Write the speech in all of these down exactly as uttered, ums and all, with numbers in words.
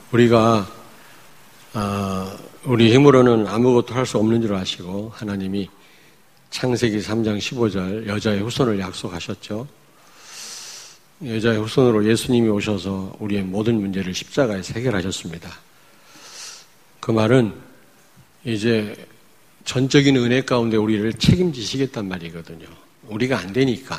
우리가 어, 우리 힘으로는 아무것도 할 수 없는 줄 아시고 하나님이 창세기 삼 장 십오 절 여자의 후손을 약속하셨죠. 여자의 후손으로 예수님이 오셔서 우리의 모든 문제를 십자가에서 해결하셨습니다. 그 말은 이제 전적인 은혜 가운데 우리를 책임지시겠단 말이거든요. 우리가 안 되니까.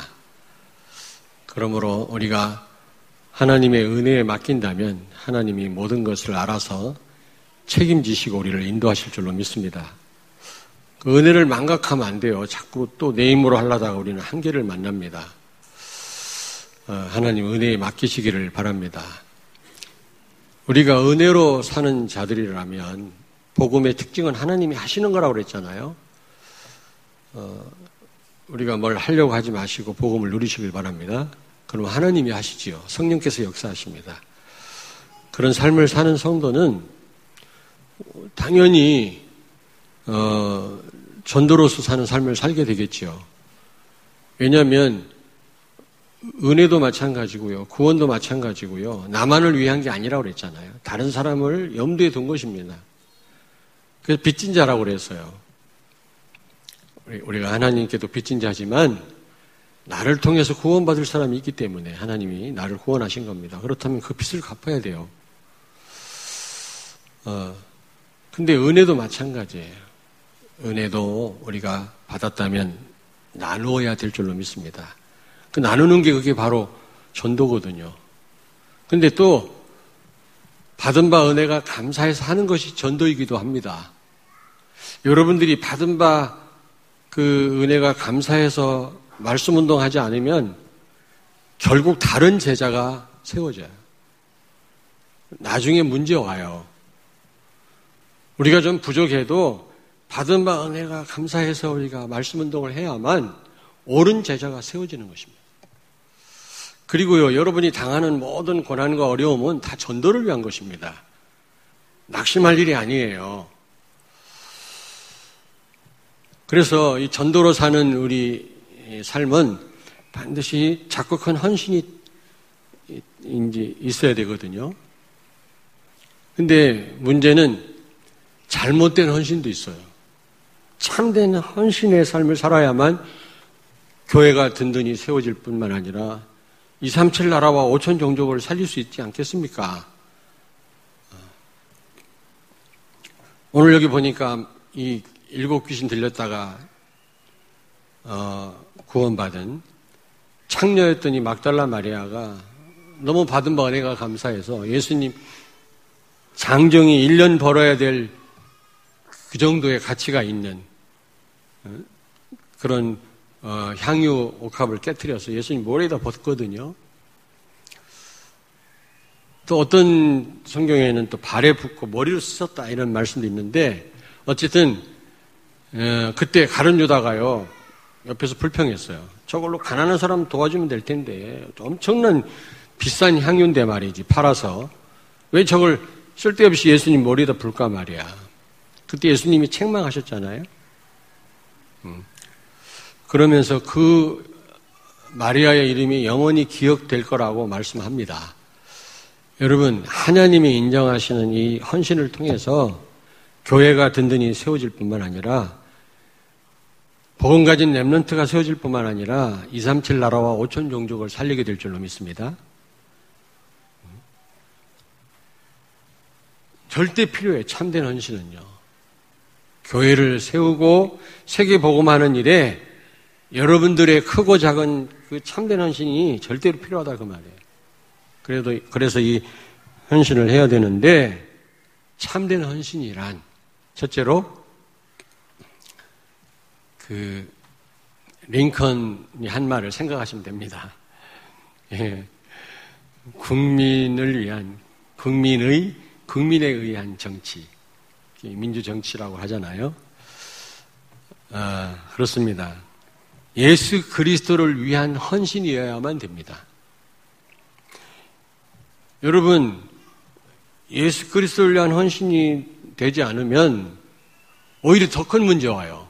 그러므로 우리가 하나님의 은혜에 맡긴다면 하나님이 모든 것을 알아서 책임지시고 우리를 인도하실 줄로 믿습니다. 그 은혜를 망각하면 안 돼요. 자꾸 또 내 힘으로 하려다가 우리는 한계를 만납니다. 어, 하나님 은혜에 맡기시기를 바랍니다. 우리가 은혜로 사는 자들이라면 복음의 특징은 하나님이 하시는 거라고 그랬잖아요. 어, 우리가 뭘 하려고 하지 마시고 복음을 누리시길 바랍니다. 그럼 하나님이 하시지요. 성령께서 역사하십니다. 그런 삶을 사는 성도는 당연히 어, 전도로서 사는 삶을 살게 되겠죠. 왜냐하면 은혜도 마찬가지고요. 구원도 마찬가지고요. 나만을 위한 게 아니라고 그랬잖아요. 다른 사람을 염두에 둔 것입니다. 그래서 빚진 자라고 그랬어요. 우리가 하나님께도 빚진 자지만 나를 통해서 구원받을 사람이 있기 때문에 하나님이 나를 구원하신 겁니다. 그렇다면 그 빚을 갚아야 돼요. 어, 근데 은혜도 마찬가지예요. 은혜도 우리가 받았다면 나누어야 될 줄로 믿습니다. 그 나누는 게 그게 바로 전도거든요. 근데 또 받은 바 은혜가 감사해서 하는 것이 전도이기도 합니다. 여러분들이 받은 바 그 은혜가 감사해서 말씀 운동하지 않으면 결국 다른 제자가 세워져요. 나중에 문제 와요. 우리가 좀 부족해도 받은 바 은혜가 감사해서 우리가 말씀 운동을 해야만 옳은 제자가 세워지는 것입니다. 그리고요, 여러분이 당하는 모든 고난과 어려움은 다 전도를 위한 것입니다. 낙심할 일이 아니에요. 그래서 이 전도로 사는 우리 삶은 반드시 작고 큰 헌신이 이제 있어야 되거든요. 근데 문제는 잘못된 헌신도 있어요. 참된 헌신의 삶을 살아야만 교회가 든든히 세워질 뿐만 아니라 이삼칠 나라와 오천 종족을 살릴 수 있지 않겠습니까? 오늘 여기 보니까 이 일곱 귀신 들렸다가 어, 구원받은 창녀였더니 막달라 마리아가 너무 받은 바 은혜가 감사해서 예수님 장정이 일 년 벌어야 될 그 정도의 가치가 있는 그런 어, 향유 옥합을 깨트려서 예수님 머리에다 벗거든요. 또 어떤 성경에는 또 발에 붓고 머리로 쓰셨다 이런 말씀도 있는데 어쨌든 에, 그때 가룟 유다가요 옆에서 불평했어요. 저걸로 가난한 사람 도와주면 될 텐데 엄청난 비싼 향유인데 말이지 팔아서 왜 저걸 쓸데없이 예수님 머리에다 불까 말이야. 그때 예수님이 책망하셨잖아요. 음. 그러면서 그 마리아의 이름이 영원히 기억될 거라고 말씀합니다. 여러분, 하나님이 인정하시는 이 헌신을 통해서 교회가 든든히 세워질 뿐만 아니라 복음 가진 렘넌트가 세워질 뿐만 아니라 이삼칠 나라와 오천 종족을 살리게 될 줄로 믿습니다. 절대 필요해요. 참된 헌신은요. 교회를 세우고 세계 복음하는 일에 여러분들의 크고 작은 그 참된 헌신이 절대로 필요하다 그 말이에요. 그래도 그래서 이 헌신을 해야 되는데 참된 헌신이란 첫째로 그 링컨이 한 말을 생각하시면 됩니다. 예. 국민을 위한 국민의 국민에 의한 정치, 민주 정치라고 하잖아요. 아, 그렇습니다. 예수 그리스도를 위한 헌신이어야만 됩니다. 여러분, 예수 그리스도를 위한 헌신이 되지 않으면 오히려 더 큰 문제가 와요.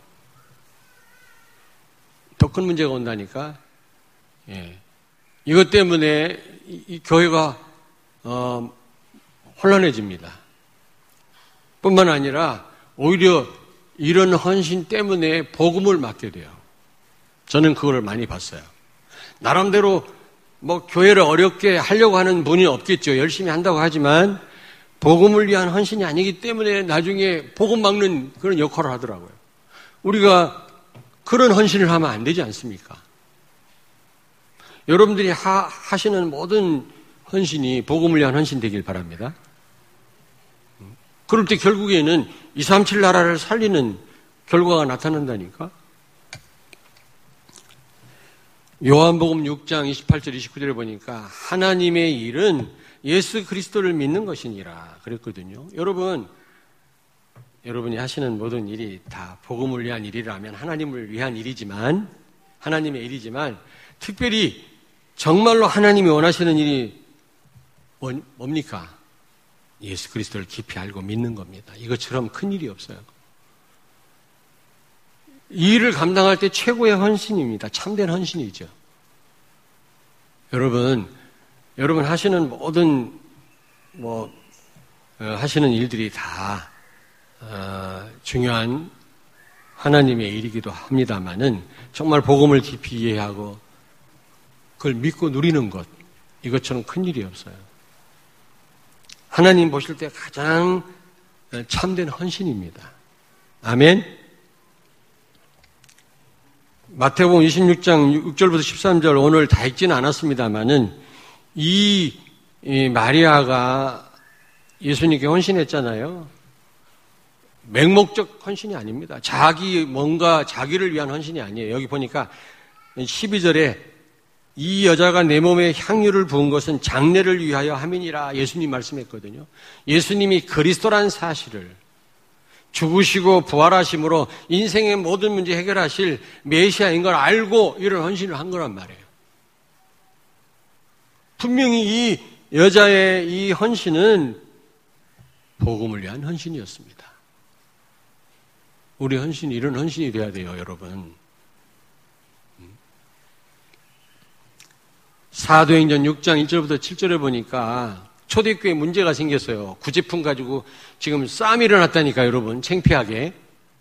더 큰 문제가 온다니까. 예. 이것 때문에 이, 이 교회가 어, 혼란해집니다. 뿐만 아니라 오히려 이런 헌신 때문에 복음을 맡게 돼요. 저는 그걸 많이 봤어요. 나름대로 뭐 교회를 어렵게 하려고 하는 분이 없겠죠. 열심히 한다고 하지만 복음을 위한 헌신이 아니기 때문에 나중에 복음 막는 그런 역할을 하더라고요. 우리가 그런 헌신을 하면 안 되지 않습니까? 여러분들이 하, 하시는 모든 헌신이 복음을 위한 헌신 되길 바랍니다. 그럴 때 결국에는 이삼칠 나라를 살리는 결과가 나타난다니까. 요한복음 육 장 이십팔 절 이십구 절에 보니까 하나님의 일은 예수 그리스도를 믿는 것이니라 그랬거든요. 여러분, 여러분이 하시는 모든 일이 다 복음을 위한 일이라면 하나님을 위한 일이지만, 하나님의 일이지만, 특별히 정말로 하나님이 원하시는 일이 뭡니까? 예수 그리스도를 깊이 알고 믿는 겁니다. 이것처럼 큰 일이 없어요. 이 일을 감당할 때 최고의 헌신입니다. 참된 헌신이죠. 여러분, 여러분 하시는 모든 뭐 어, 하시는 일들이 다 어, 중요한 하나님의 일이기도 합니다만은 정말 복음을 깊이 이해하고 그걸 믿고 누리는 것, 이것처럼 큰 일이 없어요. 하나님 보실 때 가장 참된 헌신입니다. 아멘. 마태복음 이십육 장 육 절부터 십삼 절 오늘 다 읽지는 않았습니다만은 이, 이 마리아가 예수님께 헌신했잖아요. 맹목적 헌신이 아닙니다. 자기 뭔가 자기를 위한 헌신이 아니에요. 여기 보니까 십이 절에 이 여자가 내 몸에 향유를 부은 것은 장례를 위하여 함이니라 예수님 말씀했거든요. 예수님이 그리스도란 사실을 죽으시고 부활하심으로 인생의 모든 문제 해결하실 메시아인 걸 알고 이런 헌신을 한 거란 말이에요. 분명히 이 여자의 이 헌신은 복음을 위한 헌신이었습니다. 우리 헌신이 이런 헌신이 돼야 돼요, 여러분. 사도행전 육 장 일 절부터 칠 절에 보니까 초대교회에 문제가 생겼어요. 구제품 가지고 지금 싸움이 일어났다니까, 여러분. 창피하게.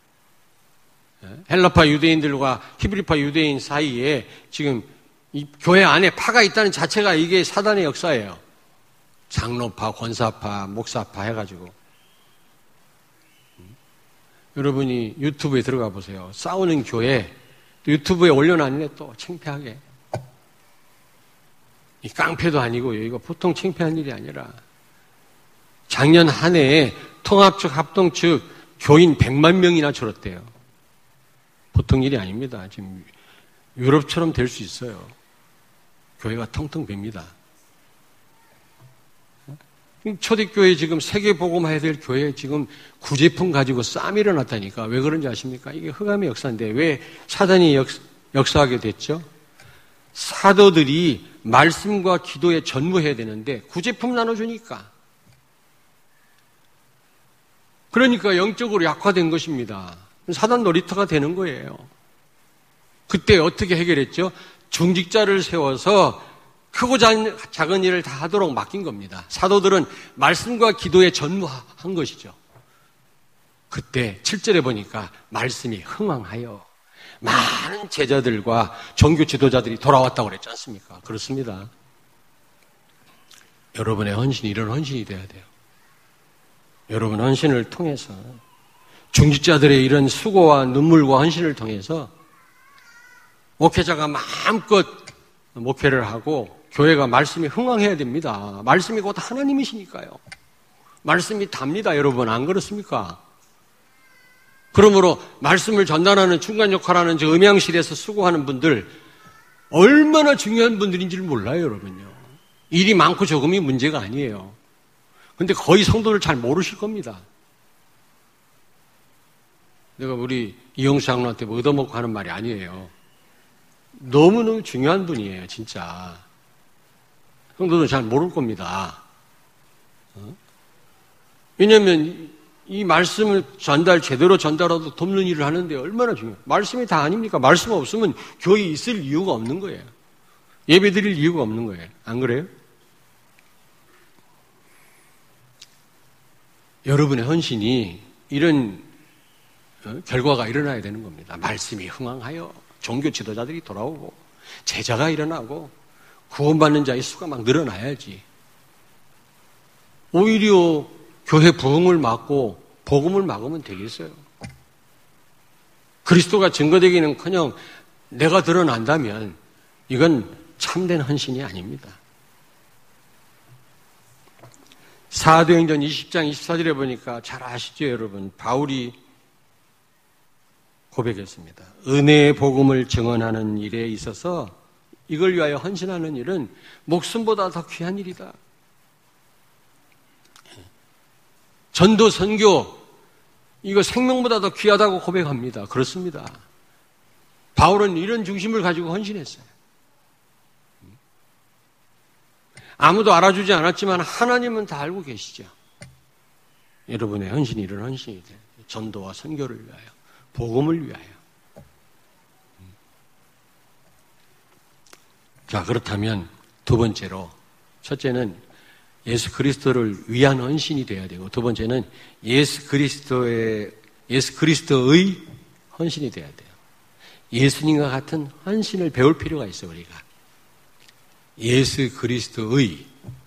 헬라파 유대인들과 히브리파 유대인 사이에 지금 이 교회 안에 파가 있다는 자체가 이게 사단의 역사예요. 장로파, 권사파, 목사파 해가지고. 여러분이 유튜브에 들어가 보세요. 싸우는 교회 유튜브에 올려놨네, 또 창피하게. 이 깡패도 아니고 이거 보통 창피한 일이 아니라 작년 한 해에 통합 측 합동 측 교인 백만 명이나 줄었대요. 보통 일이 아닙니다. 지금 유럽처럼 될 수 있어요. 교회가 텅텅 빕니다. 초대교회 지금 세계복음화해야 될 교회에 지금 구제품 가지고 싸움이 일어났다니까. 왜 그런지 아십니까? 이게 흑암의 역사인데 왜 사단이 역, 역사하게 됐죠? 사도들이 말씀과 기도에 전무해야 되는데 구제품 나눠주니까. 그러니까 영적으로 약화된 것입니다. 사단 놀이터가 되는 거예요. 그때 어떻게 해결했죠? 중직자를 세워서 크고 작은 일을 다 하도록 맡긴 겁니다. 사도들은 말씀과 기도에 전무한 것이죠. 그때 칠 절에 보니까 말씀이 흥왕하여 많은 제자들과 종교 지도자들이 돌아왔다고 그랬지 않습니까? 그렇습니다. 여러분의 헌신이 이런 헌신이 돼야 돼요. 여러분 헌신을 통해서 중직자들의 이런 수고와 눈물과 헌신을 통해서 목회자가 마음껏 목회를 하고 교회가 말씀이 흥왕해야 됩니다. 말씀이 곧 하나님이시니까요. 말씀이 답니다, 여러분. 안 그렇습니까? 그러므로 말씀을 전달하는 중간 역할하는 저 음향실에서 수고하는 분들 얼마나 중요한 분들인지를 몰라요, 여러분요. 일이 많고 적음이 문제가 아니에요. 근데 거의 성도를 잘 모르실 겁니다. 내가 우리 이영수 장로한테 뭐 얻어먹고 하는 말이 아니에요. 너무너무 중요한 분이에요, 진짜. 성도는 잘 모를 겁니다. 어? 왜냐하면 이 말씀을 전달, 제대로 전달하도 돕는 일을 하는데 얼마나 중요해요. 말씀이 다 아닙니까? 말씀 없으면 교회에 있을 이유가 없는 거예요. 예배 드릴 이유가 없는 거예요. 안 그래요? 여러분의 헌신이 이런 결과가 일어나야 되는 겁니다. 말씀이 흥황하여 종교 지도자들이 돌아오고 제자가 일어나고 구원받는 자의 수가 막 늘어나야지. 오히려 교회 부흥을 막고 복음을 막으면 되겠어요. 그리스도가 증거되기는커녕 내가 드러난다면 이건 참된 헌신이 아닙니다. 사도행전 이십 장 이십사 절에 보니까 잘 아시죠, 여러분? 바울이 고백했습니다. 은혜의 복음을 증언하는 일에 있어서 이걸 위하여 헌신하는 일은 목숨보다 더 귀한 일이다. 전도, 선교, 이거 생명보다 더 귀하다고 고백합니다. 그렇습니다. 바울은 이런 중심을 가지고 헌신했어요. 아무도 알아주지 않았지만 하나님은 다 알고 계시죠. 여러분의 헌신이 이런 헌신이 돼요. 전도와 선교를 위하여, 복음을 위하여. 자, 그렇다면 두 번째로, 첫째는 예수 그리스도를 위한 헌신이 되어야 되고, 두 번째는 예수 그리스도의 예수 그리스도의 헌신이 되어야 돼요. 예수님과 같은 헌신을 배울 필요가 있어요, 우리가. 예수 그리스도의,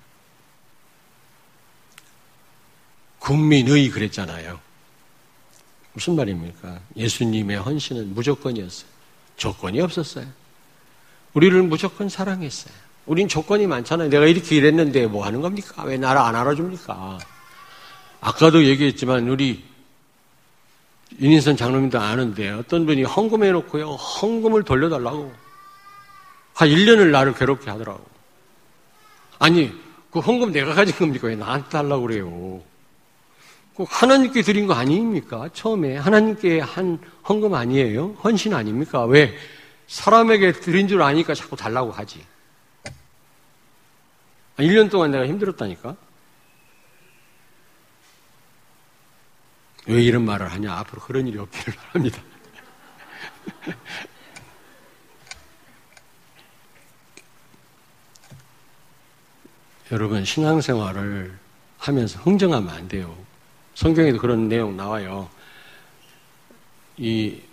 국민의 그랬잖아요. 무슨 말입니까? 예수님의 헌신은 무조건이었어요. 조건이 없었어요. 우리를 무조건 사랑했어요. 우린 조건이 많잖아요. 내가 이렇게 일했는데 뭐 하는 겁니까? 왜 나를 안 알아줍니까? 아까도 얘기했지만 우리 윤인선 장로님도 아는데 어떤 분이 헌금해놓고요, 헌금을 돌려달라고 한 일 년을 나를 괴롭게 하더라고. 아니, 그 헌금 내가 가진 겁니까? 왜 나한테 달라고 그래요? 그 하나님께 드린 거 아닙니까? 처음에 하나님께 한 헌금 아니에요? 헌신 아닙니까? 왜 사람에게 드린 줄 아니까 자꾸 달라고 하지? 일 년 동안 내가 힘들었다니까? 왜 이런 말을 하냐? 앞으로 그런 일이 없기를 바랍니다. 여러분, 신앙생활을 하면서 흥정하면 안 돼요. 성경에도 그런 내용 나와요. 이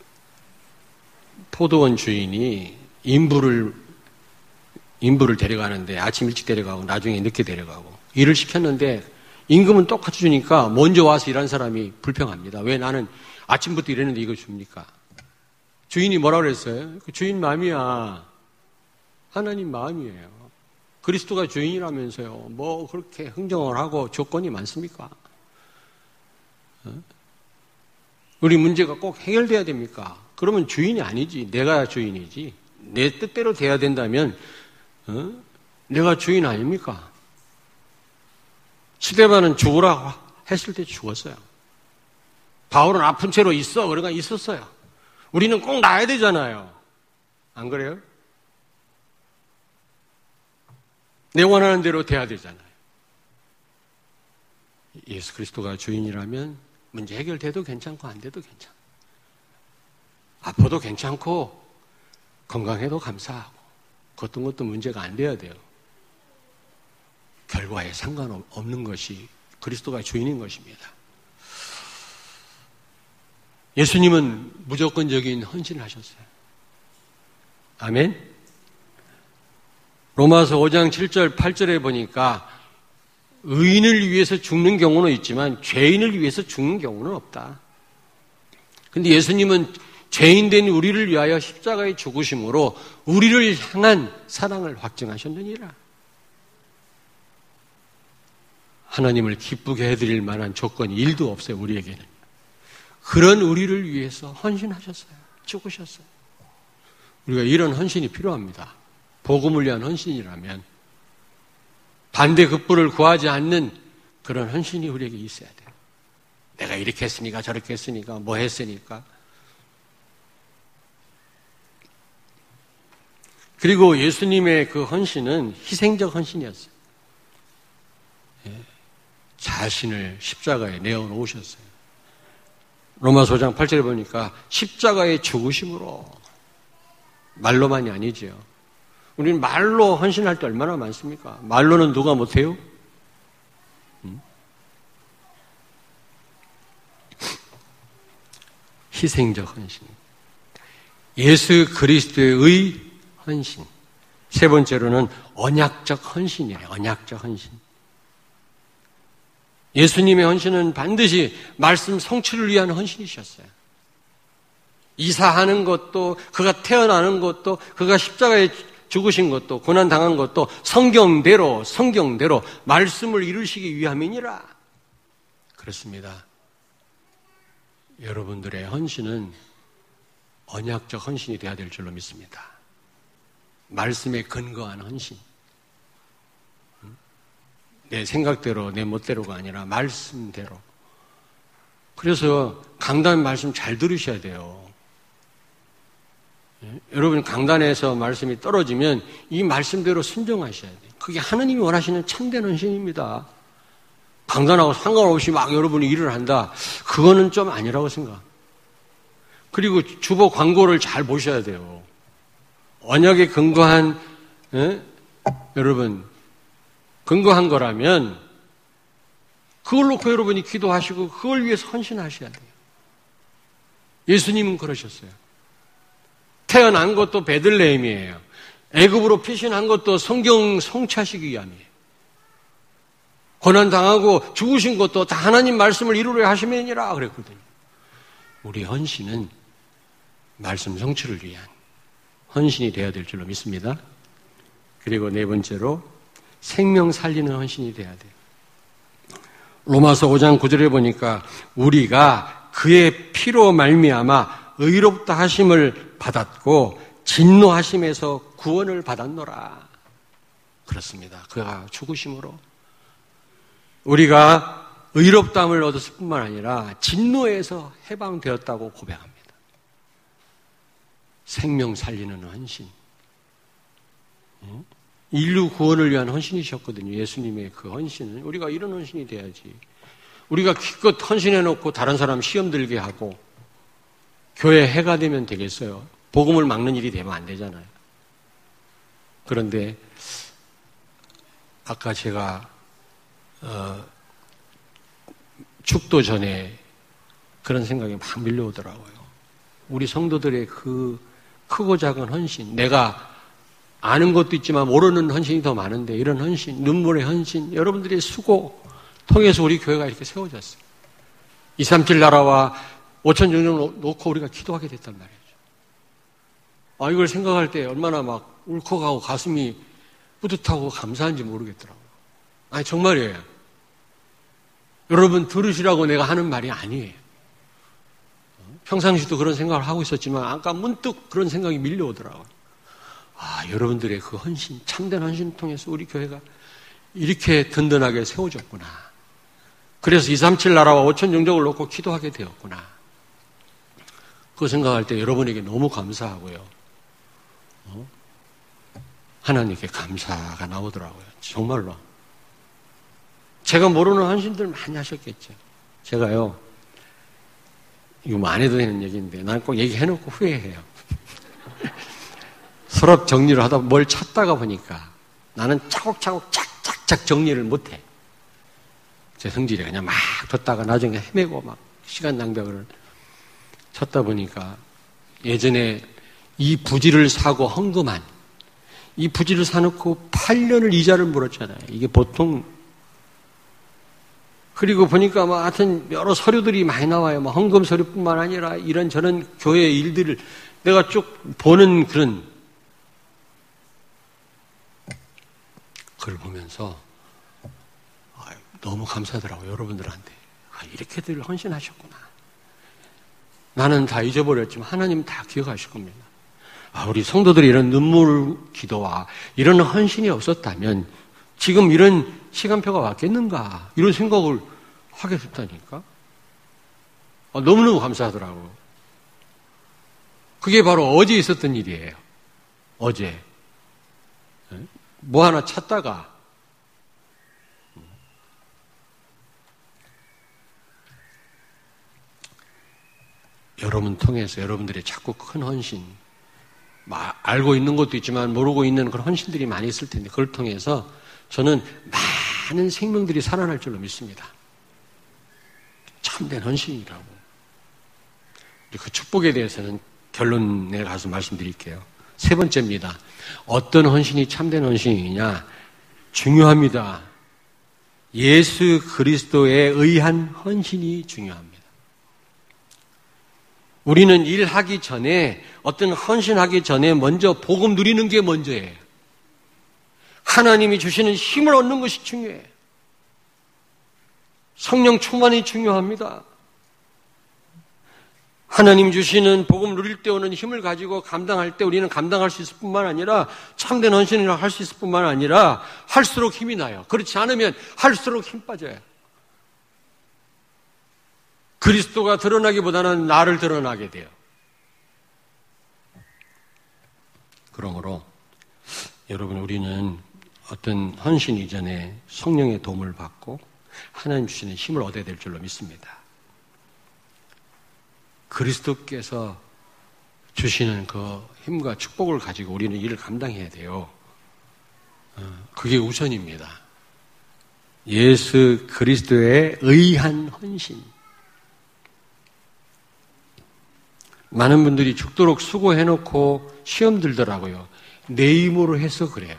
포도원 주인이 인부를 인부를 데려가는데 아침 일찍 데려가고 나중에 늦게 데려가고 일을 시켰는데 임금은 똑같이 주니까 먼저 와서 일한 사람이 불평합니다. 왜 나는 아침부터 일했는데 이거 줍니까? 주인이 뭐라고 그랬어요? 그 주인 마음이야. 하나님 마음이에요. 그리스도가 주인이라면서요. 뭐 그렇게 흥정을 하고 조건이 많습니까? 우리 문제가 꼭 해결돼야 됩니까? 그러면 주인이 아니지. 내가 주인이지. 내 뜻대로 돼야 된다면 어? 내가 주인 아닙니까? 스데반은 죽으라고 했을 때 죽었어요. 바울은 아픈 채로 있어. 그러니까 있었어요. 우리는 꼭 나야 되잖아요. 안 그래요? 내 원하는 대로 돼야 되잖아요. 예수 그리스도가 주인이라면 문제 해결돼도 괜찮고 안 돼도 괜찮아. 아파도 괜찮고 건강해도 감사하고 어떤 것도 문제가 안 돼야 돼요. 결과에 상관없는 것이 그리스도가 주인인 것입니다. 예수님은 무조건적인 헌신을 하셨어요. 아멘. 로마서 오 장 칠 절 팔 절에 보니까 의인을 위해서 죽는 경우는 있지만 죄인을 위해서 죽는 경우는 없다. 근데 예수님은 죄인된 우리를 위하여 십자가에 죽으심으로 우리를 향한 사랑을 확증하셨느니라. 하나님을 기쁘게 해드릴 만한 조건이 일도 없어요, 우리에게는. 그런 우리를 위해서 헌신하셨어요. 죽으셨어요. 우리가 이런 헌신이 필요합니다. 복음을 위한 헌신이라면 반대급부를 구하지 않는 그런 헌신이 우리에게 있어야 돼요. 내가 이렇게 했으니까 저렇게 했으니까 뭐 했으니까. 그리고 예수님의 그 헌신은 희생적 헌신이었어요. 자신을 십자가에 내어놓으셨어요. 로마서 오 장 팔 절에 보니까 십자가의 죽으심으로, 말로만이 아니죠. 우리는 말로 헌신할 때 얼마나 많습니까? 말로는 누가 못해요? 음? 희생적 헌신. 예수 그리스도의 헌신. 세 번째로는 언약적 헌신이에요. 언약적 헌신. 예수님의 헌신은 반드시 말씀 성취를 위한 헌신이셨어요. 이사하는 것도, 그가 태어나는 것도, 그가 십자가에 죽으신 것도, 고난당한 것도 성경대로, 성경대로 말씀을 이루시기 위함이니라. 그렇습니다. 여러분들의 헌신은 언약적 헌신이 되어야 될 줄로 믿습니다. 말씀에 근거한 헌신. 내 생각대로, 내 멋대로가 아니라 말씀대로. 그래서 강단 말씀 잘 들으셔야 돼요. 여러분 강단에서 말씀이 떨어지면 이 말씀대로 순종하셔야 돼요. 그게 하느님이 원하시는 참된 헌신입니다. 강단하고 상관없이 막 여러분이 일을 한다. 그거는 좀 아니라고 생각. 그리고 주보 광고를 잘 보셔야 돼요. 언약에 근거한 에? 여러분 근거한 거라면 그걸 놓고 여러분이 기도하시고 그걸 위해서 헌신하셔야 돼요. 예수님은 그러셨어요. 태어난 것도 베들레헴이에요. 애굽으로 피신한 것도 성경 성취하시기 위함이에요. 고난당하고 죽으신 것도 다 하나님 말씀을 이루려 하심이니라 그랬거든요. 우리 헌신은 말씀 성취를 위한 헌신이 되어야 될 줄로 믿습니다. 그리고 네 번째로 생명 살리는 헌신이 되어야 돼요. 로마서 오 장 구 절에 보니까 우리가 그의 피로 말미암아 의롭다 하심을 받았고 진노하심에서 구원을 받았노라. 그렇습니다. 그가 죽으심으로 우리가 의롭다함을 얻었을 뿐만 아니라 진노에서 해방되었다고 고백합니다. 생명 살리는 헌신. 인류 구원을 위한 헌신이셨거든요. 예수님의 그 헌신은. 우리가 이런 헌신이 돼야지. 우리가 기껏 헌신해놓고 다른 사람 시험 들게 하고 교회 해가 되면 되겠어요. 복음을 막는 일이 되면 안 되잖아요. 그런데 아까 제가 어, 축도 전에 그런 생각이 막 밀려오더라고요. 우리 성도들의 그 크고 작은 헌신, 내가 아는 것도 있지만 모르는 헌신이 더 많은데 이런 헌신, 눈물의 헌신, 여러분들의 수고 통해서 우리 교회가 이렇게 세워졌어요. 이삼칠 나라와 오천 정령 놓고 우리가 기도하게 됐단 말이죠. 아, 이걸 생각할 때 얼마나 막 울컥하고 가슴이 뿌듯하고 감사한지 모르겠더라고요. 아니, 정말이에요. 여러분 들으시라고 내가 하는 말이 아니에요. 평상시도 그런 생각을 하고 있었지만 아까 문득 그런 생각이 밀려오더라고요. 아, 여러분들의 그 헌신, 참된 헌신을 통해서 우리 교회가 이렇게 든든하게 세워졌구나. 그래서 이삼칠 나라와 오천 정적을 놓고 기도하게 되었구나. 그 생각할 때 여러분에게 너무 감사하고요. 어? 하나님께 감사가 나오더라고요. 정말로. 제가 모르는 헌신들 많이 하셨겠죠. 제가요, 이거 뭐 안 해도 되는 얘기인데 난 꼭 얘기해놓고 후회해요. 서랍 정리를 하다 뭘 찾다가 보니까 나는 차곡차곡 짝짝짝 정리를 못해. 제 성질이 그냥 막 뒀다가 나중에 헤매고 막 시간 낭비를 찾다 보니까 예전에 이 부지를 사고 헌금한 이 부지를 사놓고 팔 년을 이자를 물었잖아요. 이게 보통. 그리고 보니까 뭐 하여튼 여러 서류들이 많이 나와요. 뭐 헌금 서류뿐만 아니라 이런저런 교회 일들을 내가 쭉 보는 그런 그걸 보면서 너무 감사하더라고요. 여러분들한테. 아, 이렇게들 헌신하셨구나. 나는 다 잊어버렸지만 하나님은 다 기억하실 겁니다. 아, 우리 성도들이 이런 눈물 기도와 이런 헌신이 없었다면 지금 이런 시간표가 왔겠는가 이런 생각을 하게 됐다니까. 아, 너무너무 감사하더라고요. 그게 바로 어제 있었던 일이에요. 어제 뭐 하나 찾다가 여러분 통해서 여러분들의 자꾸 큰 헌신, 알고 있는 것도 있지만 모르고 있는 그런 헌신들이 많이 있을 텐데 그걸 통해서 저는 많은 생명들이 살아날 줄로 믿습니다. 참된 헌신이라고. 그 축복에 대해서는 결론에 가서 말씀드릴게요. 세 번째입니다. 어떤 헌신이 참된 헌신이냐? 중요합니다. 예수 그리스도에 의한 헌신이 중요합니다. 우리는 일하기 전에, 어떤 헌신하기 전에 먼저 복음 누리는 게 먼저예요. 하나님이 주시는 힘을 얻는 것이 중요해요. 성령 충만이 중요합니다. 하나님 주시는 복음 누릴 때 오는 힘을 가지고 감당할 때 우리는 감당할 수 있을 뿐만 아니라 참된 헌신을 할 수 있을 뿐만 아니라 할수록 힘이 나요. 그렇지 않으면 할수록 힘 빠져요. 그리스도가 드러나기보다는 나를 드러나게 돼요. 그러므로 여러분, 우리는 어떤 헌신 이전에 성령의 도움을 받고 하나님 주시는 힘을 얻어야 될 줄로 믿습니다. 그리스도께서 주시는 그 힘과 축복을 가지고 우리는 일을 감당해야 돼요. 그게 우선입니다. 예수 그리스도에 의한 헌신. 많은 분들이 죽도록 수고해놓고 시험 들더라고요. 내 힘으로 해서 그래요.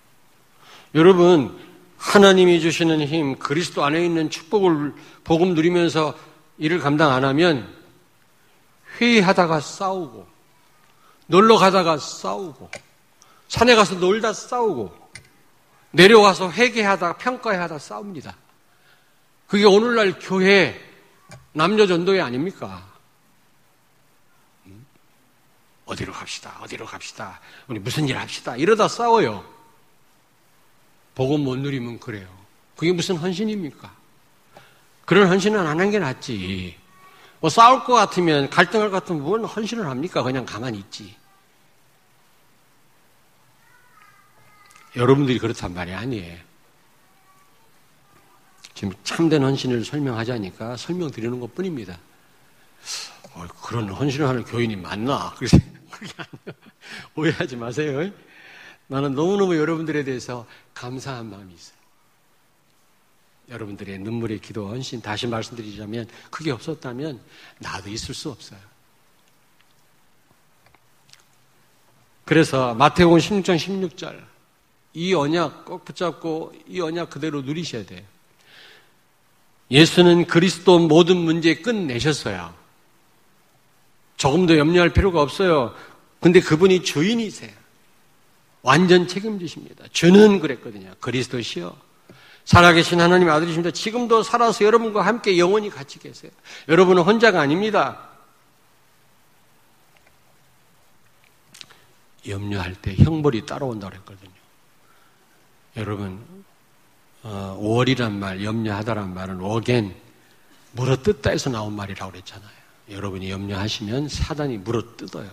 여러분, 하나님이 주시는 힘, 그리스도 안에 있는 축복을 복음 누리면서 일을 감당 안 하면 회의하다가 싸우고, 놀러 가다가 싸우고, 산에 가서 놀다 싸우고, 내려와서 회개하다가 평가하다 싸웁니다. 그게 오늘날 교회 남녀 전도회 아닙니까? 어디로 갑시다, 어디로 갑시다, 우리 무슨 일 합시다, 이러다 싸워요. 복음 못 누리면 그래요. 그게 무슨 헌신입니까? 그런 헌신은 안 한 게 낫지. 뭐 싸울 것 같으면, 갈등할 것 같으면 뭔 헌신을 합니까? 그냥 가만히 있지. 여러분들이 그렇단 말이 아니에요. 지금 참된 헌신을 설명하자니까 설명드리는 것 뿐입니다. 어, 그런 헌신을 하는 교인이 많나? 그래서 그게 아니에요. 오해하지 마세요. 나는 너무너무 여러분들에 대해서 감사한 마음이 있어요. 여러분들의 눈물의 기도, 헌신, 다시 말씀드리자면 그게 없었다면 나도 있을 수 없어요. 그래서 마태복음 십육 장 십육 절, 이 언약 꼭 붙잡고 이 언약 그대로 누리셔야 돼요. 예수는 그리스도 모든 문제 끝내셨어요. 조금도 염려할 필요가 없어요. 근데 그분이 주인이세요. 완전 책임지십니다. 주는 그랬거든요. 그리스도시여, 살아계신 하나님의 아들이십니다. 지금도 살아서 여러분과 함께 영원히 같이 계세요. 여러분은 혼자가 아닙니다. 염려할 때 형벌이 따라온다고 그랬거든요. 여러분, 어, 오월이란 말, 염려하다란 말은 어겐, 물어뜯다 해서 나온 말이라고 그랬잖아요. 여러분이 염려하시면 사단이 물어뜯어요.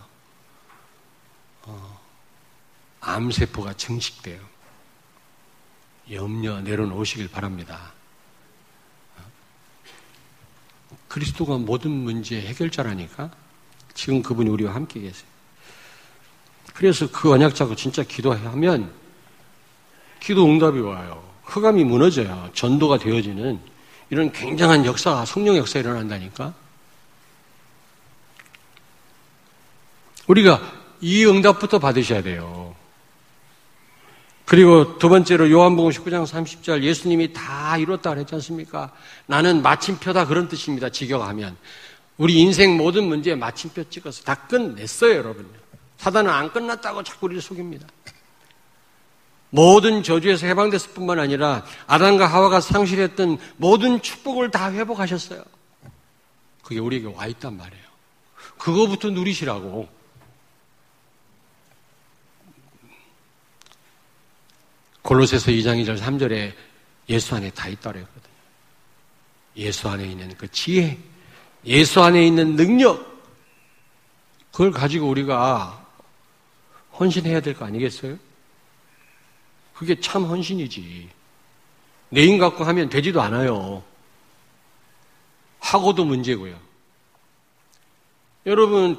어, 암세포가 증식돼요. 염려 내려놓으시길 바랍니다. 그리스도가 모든 문제의 해결자라니까 지금 그분이 우리와 함께 계세요. 그래서 그 언약 잡고 진짜 기도하면 기도 응답이 와요. 흑암이 무너져요. 전도가 되어지는 이런 굉장한 역사가, 성령 역사가 일어난다니까. 우리가 이 응답부터 받으셔야 돼요. 그리고 두 번째로 요한복음 십구 장 삼십 절, 예수님이 다 이뤘다 그랬지 않습니까? 나는 마침표다, 그런 뜻입니다. 직역하면 우리 인생 모든 문제에 마침표 찍어서 다 끝냈어요. 여러분, 사단은 안 끝났다고 자꾸 우리를 속입니다. 모든 저주에서 해방됐을 뿐만 아니라 아담과 하와가 상실했던 모든 축복을 다 회복하셨어요. 그게 우리에게 와 있단 말이에요. 그거부터 누리시라고. 골로새서 이 장 이 절 삼 절에 예수 안에 다 있다고 했거든요. 예수 안에 있는 그 지혜, 예수 안에 있는 능력, 그걸 가지고 우리가 헌신해야 될 거 아니겠어요? 그게 참 헌신이지. 내 힘 갖고 하면 되지도 않아요. 하고도 문제고요. 여러분,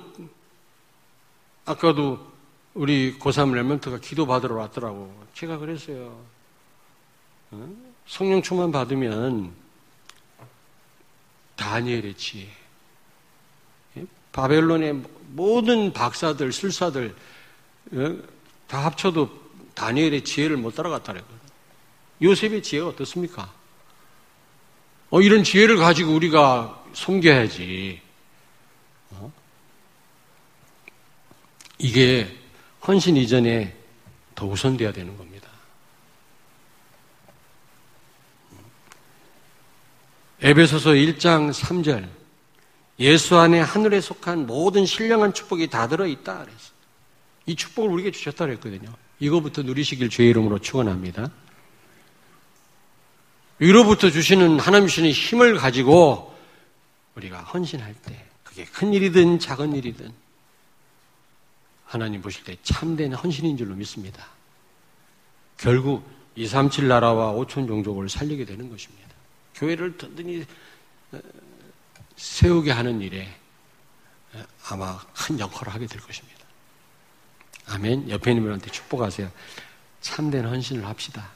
아까도 우리 고삼 랩런트가 기도 받으러 왔더라고. 제가 그랬어요. 어? 성령 충만 받으면 다니엘의 지혜, 바벨론의 모든 박사들, 술사들 다 합쳐도 다니엘의 지혜를 못 따라갔다래요. 요셉의 지혜가 어떻습니까? 어, 이런 지혜를 가지고 우리가 섬겨야지. 어? 이게 헌신 이전에 더 우선돼야 되는 겁니다. 에베소서 일 장 삼 절 예수 안에 하늘에 속한 모든 신령한 축복이 다 들어있다 그랬어요. 이 축복을 우리에게 주셨다 그랬거든요. 이거부터 누리시길 주의 이름으로 축원합니다. 위로부터 주시는 하나님 주시는 힘을 가지고 우리가 헌신할 때 그게 큰 일이든 작은 일이든 하나님 보실 때 참된 헌신인 줄로 믿습니다. 결국 이삼칠 나라와 오천 종족을 살리게 되는 것입니다. 교회를 든든히 세우게 하는 일에 아마 큰 역할을 하게 될 것입니다. 아멘. 옆에 있는 분한테 축복하세요. 참된 헌신을 합시다.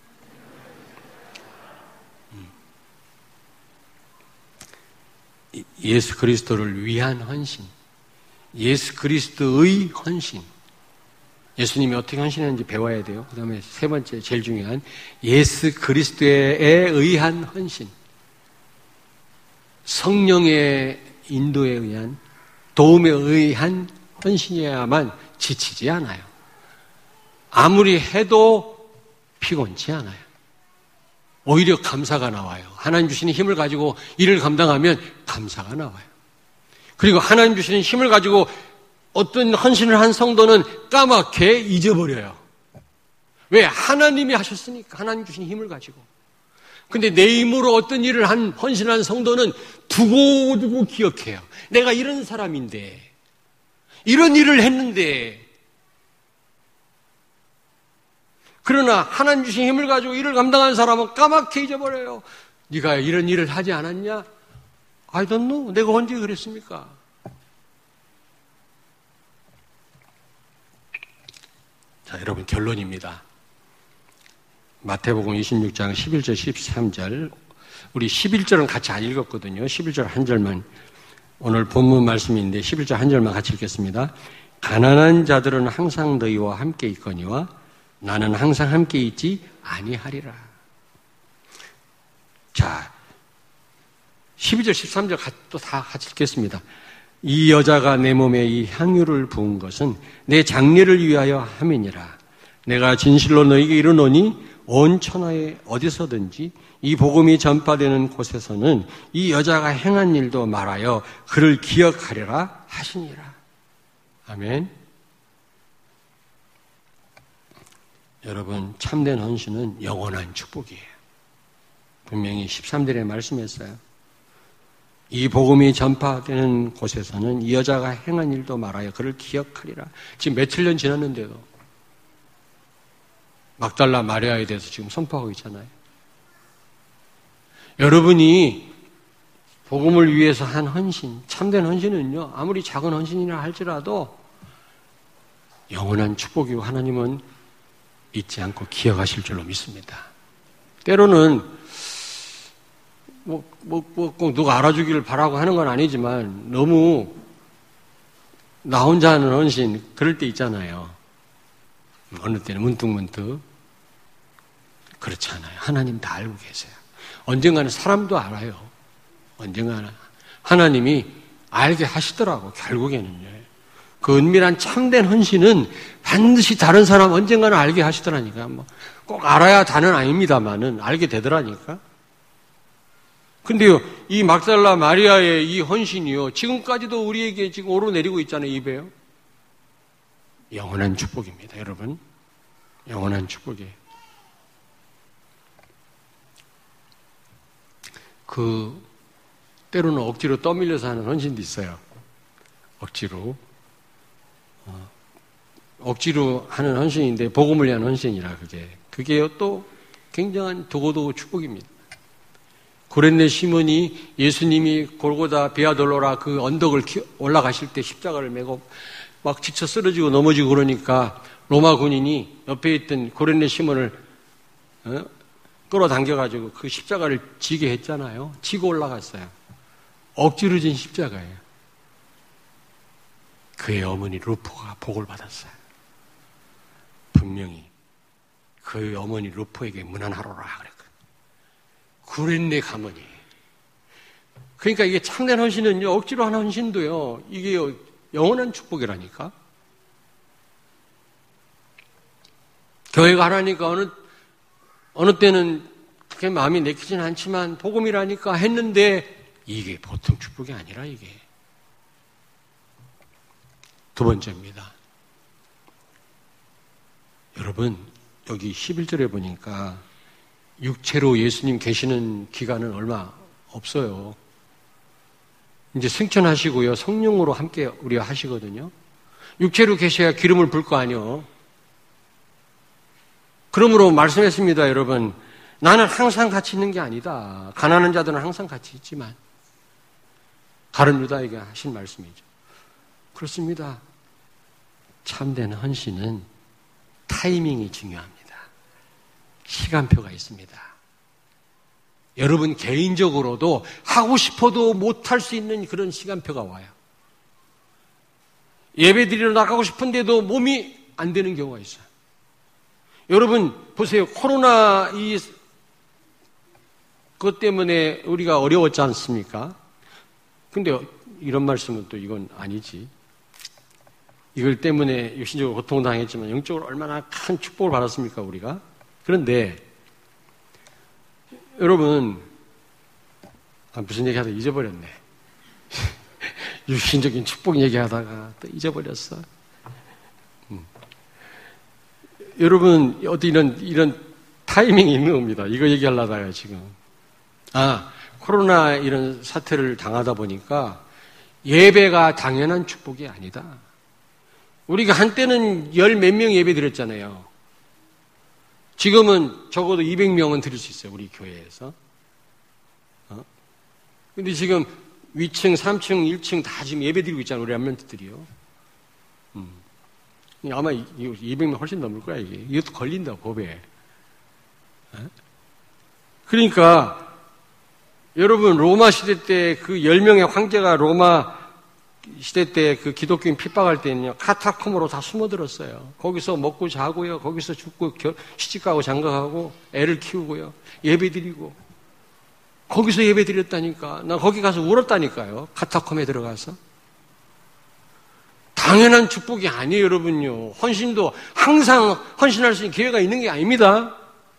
예수 그리스도를 위한 헌신, 예수 그리스도의 헌신. 예수님이 어떻게 헌신했는지 배워야 돼요. 그 다음에 세 번째 제일 중요한 예수 그리스도에 의한 헌신. 성령의 인도에 의한 도움에 의한 헌신이어야만 지치지 않아요. 아무리 해도 피곤치 않아요. 오히려 감사가 나와요. 하나님 주시는 힘을 가지고 일을 감당하면 감사가 나와요. 그리고 하나님 주시는 힘을 가지고 어떤 헌신을 한 성도는 까맣게 잊어버려요. 왜? 하나님이 하셨으니까. 하나님 주신 힘을 가지고. 근데 내 힘으로 어떤 일을 한 헌신한 성도는 두고두고 기억해요. 내가 이런 사람인데, 이런 일을 했는데. 그러나 하나님 주신 힘을 가지고 일을 감당한 사람은 까맣게 잊어버려요. 네가 이런 일을 하지 않았냐? I don't know. 내가 언제 그랬습니까? 자, 여러분 결론입니다. 마태복음 이십육 장 십일 절 십삼 절. 우리 십일 절은 같이 안 읽었거든요. 십일 절 한 절만. 오늘 본문 말씀인데 십일 절 한 절만 같이 읽겠습니다. 가난한 자들은 항상 너희와 함께 있거니와 나는 항상 함께 있지 아니하리라. 자, 십이 절 십삼 절 또 다 같이 읽겠습니다. 이 여자가 내 몸에 이 향유를 부은 것은 내 장례를 위하여 함이니라. 내가 진실로 너희에게 이르노니 온 천하에 어디서든지 이 복음이 전파되는 곳에서는 이 여자가 행한 일도 말하여 그를 기억하리라 하시니라. 아멘. 여러분, 참된 헌신은 영원한 축복이에요. 분명히 십삼 절에 말씀했어요. 이 복음이 전파되는 곳에서는 이 여자가 행한 일도 말하여 그를 기억하리라. 지금 며칠 년 지났는데도 막달라 마리아에 대해서 지금 선포하고 있잖아요. 여러분이 복음을 위해서 한 헌신, 참된 헌신은요, 아무리 작은 헌신이라 할지라도 영원한 축복이고 하나님은 잊지 않고 기억하실 줄로 믿습니다. 때로는 뭐, 뭐, 뭐, 꼭 누가 알아주기를 바라고 하는 건 아니지만 너무 나 혼자 하는 헌신, 그럴 때 있잖아요. 어느 때는 문득문득. 그렇지 않아요. 하나님 다 알고 계세요. 언젠가는 사람도 알아요. 언젠가는. 하나님이 알게 하시더라고, 결국에는요. 그 은밀한 참된 헌신은 반드시 다른 사람 언젠가는 알게 하시더라니까. 뭐 꼭 알아야 다는 아닙니다만은 알게 되더라니까. 근데요, 이 막달라 마리아의 이 헌신이요, 지금까지도 우리에게 지금 오르내리고 있잖아요, 입에요. 영원한 축복입니다, 여러분. 영원한 축복이에요. 그, 때로는 억지로 떠밀려서 하는 헌신도 있어요. 억지로. 어, 억지로 하는 헌신인데, 복음을 위한 헌신이라, 그게. 그게요, 또 굉장한 두고두고 축복입니다. 고렛네 시몬이 예수님이 골고다 비아돌로라 그 언덕을 올라가실 때 십자가를 메고 막 지쳐 쓰러지고 넘어지고 그러니까 로마 군인이 옆에 있던 고렛네 시몬을 어? 끌어당겨가지고 그 십자가를 지게 했잖아요. 지고 올라갔어요. 억지로 진 십자가예요. 그의 어머니 루포가 복을 받았어요. 분명히 그의 어머니 루포에게 문안하노라 그랬거든요. 그랬네 가머니. 그러니까 이게 참된 헌신은요, 억지로 하는 헌신도요, 이게 영원한 축복이라니까. 교회가 하라니까 어느, 어느 때는 그렇게 마음이 내키진 않지만, 복음이라니까 했는데, 이게 보통 축복이 아니라, 이게. 두 번째입니다. 여러분, 여기 십일 절에 보니까, 육체로 예수님 계시는 기간은 얼마 없어요. 이제 승천하시고요, 성령으로 함께 우리가 하시거든요. 육체로 계셔야 기름을 불 거 아니요. 그러므로 말씀했습니다, 여러분. 나는 항상 같이 있는 게 아니다. 가난한 자들은 항상 같이 있지만. 가룟 유다에게 하신 말씀이죠. 그렇습니다. 참된 헌신은 타이밍이 중요합니다. 시간표가 있습니다. 여러분 개인적으로도 하고 싶어도 못할 수 있는 그런 시간표가 와요. 예배 드리러 나가고 싶은데도 몸이 안 되는 경우가 있어요. 여러분 보세요. 코로나 이 그것 때문에 우리가 어려웠지 않습니까? 근데 이런 말씀은 또 이건 아니지. 이걸 때문에 육신적으로 고통당했지만 영적으로 얼마나 큰 축복을 받았습니까, 우리가? 그런데 여러분, 아, 무슨 얘기 하다가 잊어버렸네. 육신적인 축복 얘기하다가 또 잊어버렸어. 음. 여러분, 어디 이런, 이런 타이밍이 있는 겁니다. 이거 얘기하려다가 지금. 아, 코로나 이런 사태를 당하다 보니까 예배가 당연한 축복이 아니다. 우리가 한때는 열 몇 명 예배 드렸잖아요. 지금은 적어도 이백 명은 드릴 수 있어요, 우리 교회에서. 어? 근데 지금 위층, 삼 층, 일 층 다 지금 예배 드리고 있잖아요, 우리 랩런트들이요. 음. 아마 이백 명 훨씬 넘을 거야, 이게. 이것도 걸린다, 법에. 어? 그러니까, 여러분, 로마 시대 때 그 열 명의 황제가 로마 시대 때 그 기독교인 핍박할 때는요, 카타콤으로 다 숨어들었어요. 거기서 먹고 자고요, 거기서 죽고, 시집가고 장가가고, 애를 키우고요, 예배 드리고. 거기서 예배 드렸다니까. 나 거기 가서 울었다니까요, 카타콤에 들어가서. 당연한 축복이 아니에요, 여러분요. 헌신도 항상 헌신할 수 있는 기회가 있는 게 아닙니다.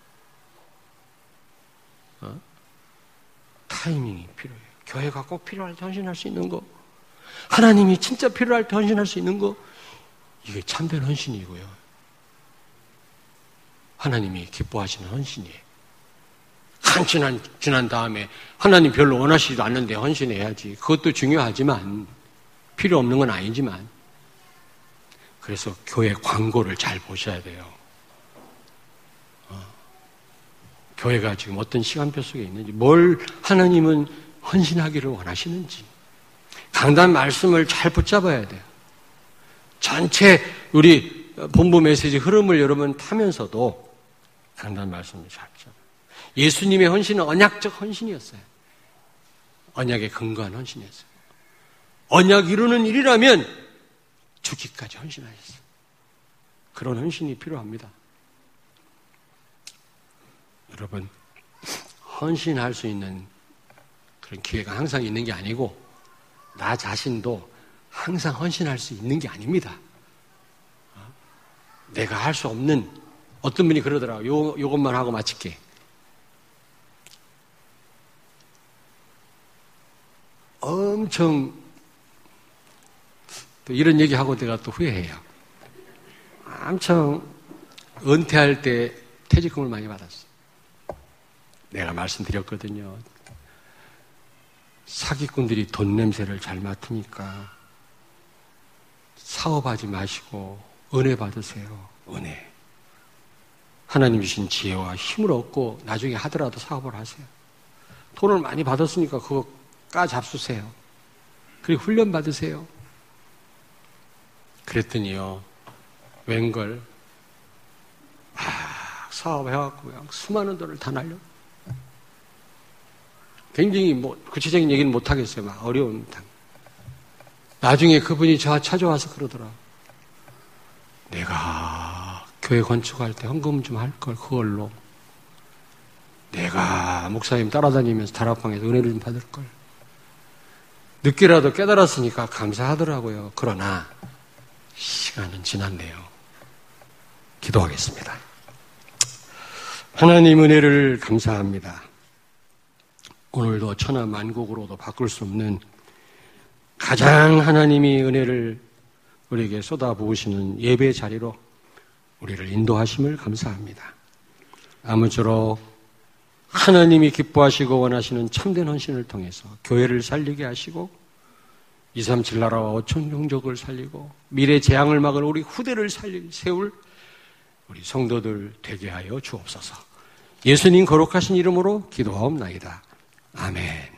어? 타이밍이 필요해요. 교회가 꼭 필요할 때 헌신할 수 있는 거. 하나님이 진짜 필요할 때 헌신할 수 있는 거, 이게 참된 헌신이고요. 하나님이 기뻐하시는 헌신이에요. 한시간 지난 다음에 하나님 별로 원하시지도 않는데 헌신해야지. 그것도 중요하지만, 필요 없는 건 아니지만, 그래서 교회 광고를 잘 보셔야 돼요. 어. 교회가 지금 어떤 시간표 속에 있는지, 뭘 하나님은 헌신하기를 원하시는지, 강단 말씀을 잘 붙잡아야 돼요. 전체 우리 본부 메시지 흐름을 여러분 타면서도 강단 말씀을 잘 붙잡아요. 예수님의 헌신은 언약적 헌신이었어요. 언약에 근거한 헌신이었어요. 언약 이루는 일이라면 죽기까지 헌신하셨어요. 그런 헌신이 필요합니다. 여러분, 헌신할 수 있는 그런 기회가 항상 있는 게 아니고, 나 자신도 항상 헌신할 수 있는 게 아닙니다. 내가 할 수 없는, 어떤 분이 그러더라고요. 요, 요것만 하고 마칠게. 엄청, 또 이런 얘기하고 내가 또 후회해요. 엄청 은퇴할 때 퇴직금을 많이 받았어요. 내가 말씀드렸거든요. 사기꾼들이 돈 냄새를 잘 맡으니까 사업하지 마시고 은혜 받으세요. 은혜. 하나님 주신 지혜와 힘을 얻고 나중에 하더라도 사업을 하세요. 돈을 많이 받았으니까 그거 까잡수세요. 그리고 훈련 받으세요. 그랬더니요, 웬걸 막 사업해갖고 그냥 수많은 돈을 다 날려. 굉장히 뭐 구체적인 얘기는 못 하겠어요. 막 어려운 당. 나중에 그분이 저 찾아와서 그러더라. 내가 교회 건축할 때 헌금 좀 할 걸, 그걸로. 내가 목사님 따라다니면서 다락방에서 은혜를 좀 받을 걸. 늦게라도 깨달았으니까 감사하더라고요. 그러나 시간은 지났네요. 기도하겠습니다. 하나님 은혜를 감사합니다. 오늘도 천하 만국으로도 바꿀 수 없는 가장 하나님이 은혜를 우리에게 쏟아부으시는 예배 자리로 우리를 인도하심을 감사합니다. 아무쪼록 하나님이 기뻐하시고 원하시는 참된 헌신을 통해서 교회를 살리게 하시고 이삼칠 나라와 오천 종족을 살리고 미래 재앙을 막을 우리 후대를 살릴 세울 우리 성도들 되게 하여 주옵소서. 예수님 거룩하신 이름으로 기도하옵나이다. 아멘.